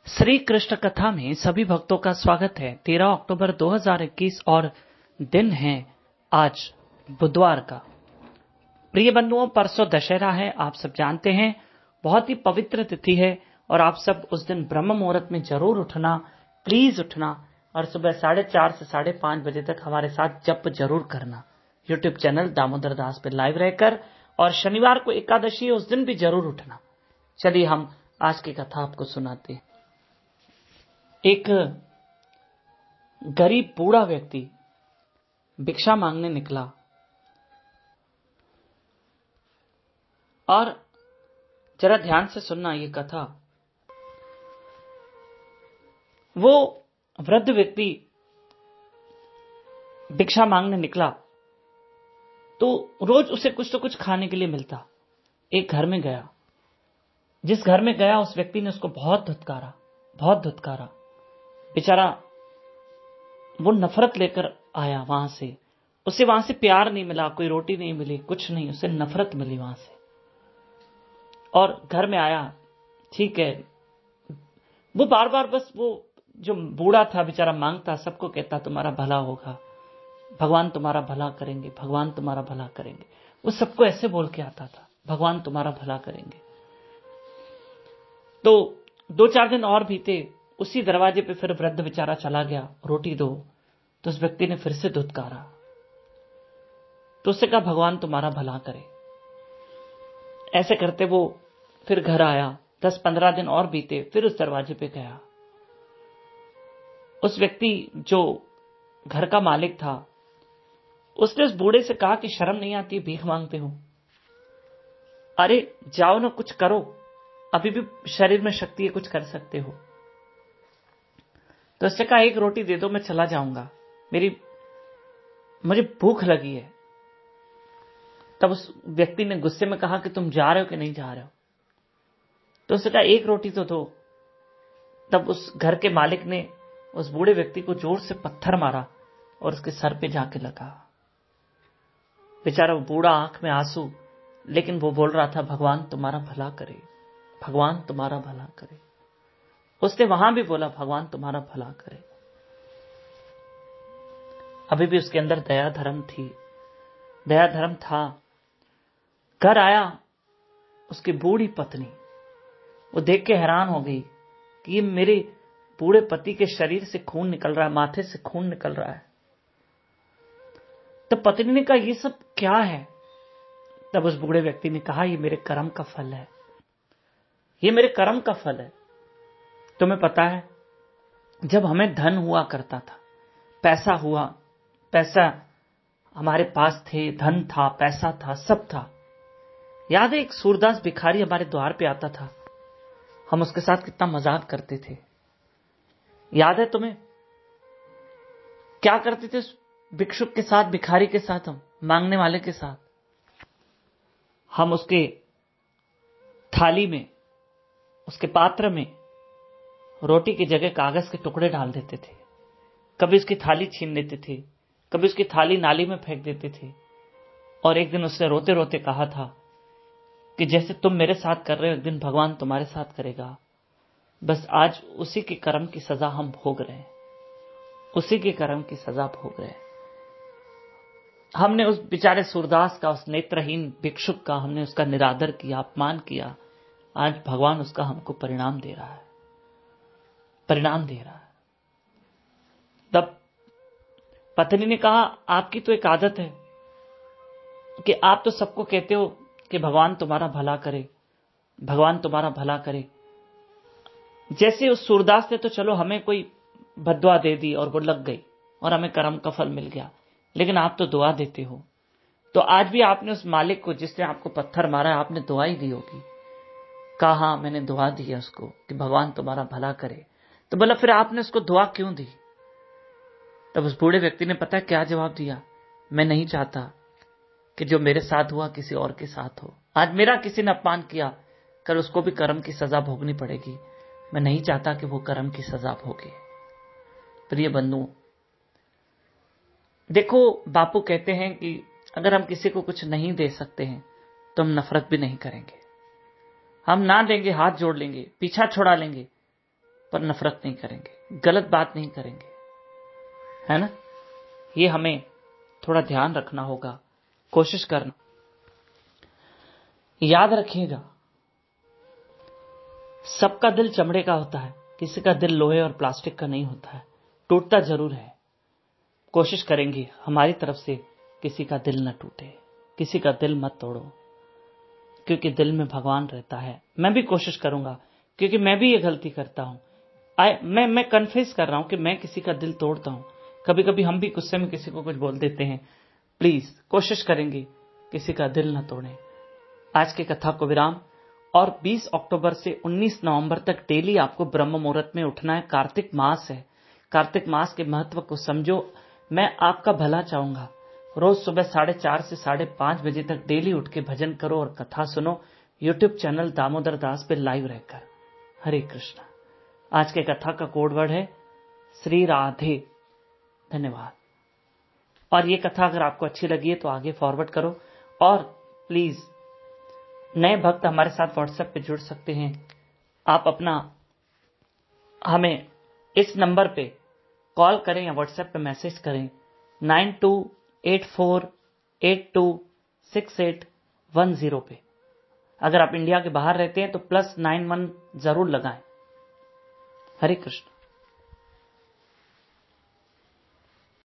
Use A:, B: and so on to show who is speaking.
A: श्री कृष्ण कथा में सभी भक्तों का स्वागत है। 13 अक्टूबर 2021 और दिन है आज बुधवार का। प्रिय बंधुओं, परसों दशहरा है, आप सब जानते हैं। बहुत ही पवित्र तिथि है और आप सब उस दिन ब्रह्म मुहूर्त में जरूर उठना, प्लीज उठना और सुबह 4:30 से 5:30 बजे तक हमारे साथ जप जरूर करना यूट्यूब चैनल दामोदर दास पे लाइव रहकर। और शनिवार को एकादशी है, उस दिन भी जरूर उठना। चलिए हम आज की कथा आपको सुनाते हैं। एक गरीब बूढ़ा व्यक्ति भिक्षा मांगने निकला और जरा ध्यान से सुनना ये कथा। वो वृद्ध व्यक्ति भिक्षा मांगने निकला तो रोज उसे कुछ तो कुछ खाने के लिए मिलता। एक घर में गया, जिस घर में गया उस व्यक्ति ने उसको बहुत धुतकारा। बेचारा वो नफरत लेकर आया वहां से। उसे वहां से प्यार नहीं मिला, कोई रोटी नहीं मिली, कुछ नहीं, उसे नफरत मिली वहां से। और घर में आया, ठीक है, वो बार बार बस वो जो बूढ़ा था बेचारा मांगता, सबको कहता तुम्हारा भला होगा, भगवान तुम्हारा भला करेंगे, भगवान तुम्हारा भला करेंगे। वो सबको ऐसे बोल के आता था, भगवान तुम्हारा भला करेंगे। तो 2-4 दिन और बीते, उसी दरवाजे पे फिर वृद्ध बेचारा चला गया, रोटी दो। तो उस व्यक्ति ने फिर से धुतकारा। तो उससे कहा भगवान तुम्हारा भला करे। ऐसे करते वो फिर घर आया। 10-15 दिन और बीते, फिर उस दरवाजे पे गया। उस व्यक्ति जो घर का मालिक था, उसने उस बूढ़े से कहा कि शर्म नहीं आती, भीख मांगते हो? अरे जाओ ना, कुछ करो, अभी भी शरीर में शक्ति है, कुछ कर सकते हो। तो उसने कहा एक रोटी दे दो, मैं चला जाऊंगा, मुझे भूख लगी है। तब उस व्यक्ति ने गुस्से में कहा कि तुम जा रहे हो कि नहीं जा रहे हो? तो उसने कहा एक रोटी तो दो। तब उस घर के मालिक ने उस बूढ़े व्यक्ति को जोर से पत्थर मारा और उसके सर पे जाके लगा। बेचारा बूढ़ा, आंख में आंसू, लेकिन वो बोल रहा था भगवान तुम्हारा भला करे, भगवान तुम्हारा भला करे। उसने वहां भी बोला भगवान तुम्हारा भला करे। अभी भी उसके अंदर दया धर्म था। घर आया, उसकी बूढ़ी पत्नी, वो देख के हैरान हो गई कि ये मेरे बूढ़े पति के शरीर से खून निकल रहा है, माथे से खून निकल रहा है। तब पत्नी ने कहा ये सब क्या है? तब उस बूढ़े व्यक्ति ने कहा ये मेरे कर्म का फल है, ये मेरे कर्म का फल है। तुम्हें पता है, जब हमें धन हुआ करता था, पैसा हमारे पास थे, धन था, पैसा था, सब था। याद है एक सूरदास भिखारी हमारे द्वार पे आता था, हम उसके साथ कितना मजाक करते थे। याद है तुम्हें? क्या करते थे उस भिक्षुक के साथ, भिखारी के साथ, हम मांगने वाले के साथ? हम उसके थाली में, उसके पात्र में रोटी की जगह कागज के टुकड़े डाल देते थे। कभी उसकी थाली छीन लेते थे, कभी उसकी थाली नाली में फेंक देते थे। और एक दिन उसने रोते रोते कहा था कि जैसे तुम मेरे साथ कर रहे हो, एक दिन भगवान तुम्हारे साथ करेगा। बस आज उसी के कर्म की सजा हम भोग रहे हैं, उसी के कर्म की सजा भोग रहे हैं। हमने उस बेचारे सूरदास का, उस नेत्रहीन भिक्षुक का, हमने उसका निरादर किया, अपमान किया। आज भगवान उसका हमको परिणाम दे रहा है। तब पत्नी ने कहा आपकी तो एक आदत है कि आप तो सबको कहते हो कि भगवान तुम्हारा भला करे, भगवान तुम्हारा भला करे। जैसे उस सूरदास ने तो चलो हमें कोई बद्दुआ दे दी और वो लग गई और हमें कर्म का फल मिल गया, लेकिन आप तो दुआ देते हो। तो आज भी आपने उस मालिक को जिसने आपको पत्थर मारा है, आपने दुआ ही दी होगी। कहा हाँ, मैंने दुआ दी है उसको कि भगवान तुम्हारा भला करे। तो बोला फिर आपने उसको दुआ क्यों दी? तब उस बूढ़े व्यक्ति ने पता है क्या जवाब दिया? मैं नहीं चाहता कि जो मेरे साथ हुआ किसी और के साथ हो। आज मेरा किसी ने अपमान किया, कल उसको भी कर्म की सजा भोगनी पड़ेगी। मैं नहीं चाहता कि वो कर्म की सजा भोगे। प्रिय बंधुओं, देखो बापू कहते हैं कि अगर हम किसी को कुछ नहीं दे सकते हैं तो हम नफरत भी नहीं करेंगे। हम ना देंगे, हाथ जोड़ लेंगे, पीछा छोड़ा लेंगे, पर नफरत नहीं करेंगे, गलत बात नहीं करेंगे, है ना। ये हमें थोड़ा ध्यान रखना होगा, कोशिश करना। याद रखिएगा, सबका दिल चमड़े का होता है, किसी का दिल लोहे और प्लास्टिक का नहीं होता है, टूटता जरूर है। कोशिश करेंगे हमारी तरफ से किसी का दिल न टूटे, किसी का दिल मत तोड़ो, क्योंकि दिल में भगवान रहता है। मैं भी कोशिश करूंगा, क्योंकि मैं भी ये गलती करता हूं। मैं कन्फेस कर रहा हूं कि मैं किसी का दिल तोड़ता हूं। कभी कभी हम भी गुस्से में किसी को कुछ बोल देते हैं। प्लीज कोशिश करेंगे किसी का दिल न तोड़ें। आज की कथा को विराम। और 20 अक्टूबर से 19 नवंबर तक डेली आपको ब्रह्म मुहूर्त में उठना है। कार्तिक मास है, कार्तिक मास के महत्व को समझो। मैं आपका भला चाहूंगा। रोज सुबह 4:30 से 5:30 बजे तक डेली उठ के भजन करो और कथा सुनो, यूट्यूब चैनल दामोदर दास पे लाइव रहकर। हरे कृष्णा। आज के कथा का कोड वर्ड है श्री राधे। धन्यवाद। और ये कथा अगर आपको अच्छी लगी है तो आगे फॉरवर्ड करो। और प्लीज नए भक्त हमारे साथ व्हाट्सएप पे जुड़ सकते हैं। आप अपना हमें इस नंबर पे कॉल करें या व्हाट्सएप पे मैसेज करें 9284826810 पे। अगर आप इंडिया के बाहर रहते हैं तो +91 जरूर लगाएं। हरे कृष्ण।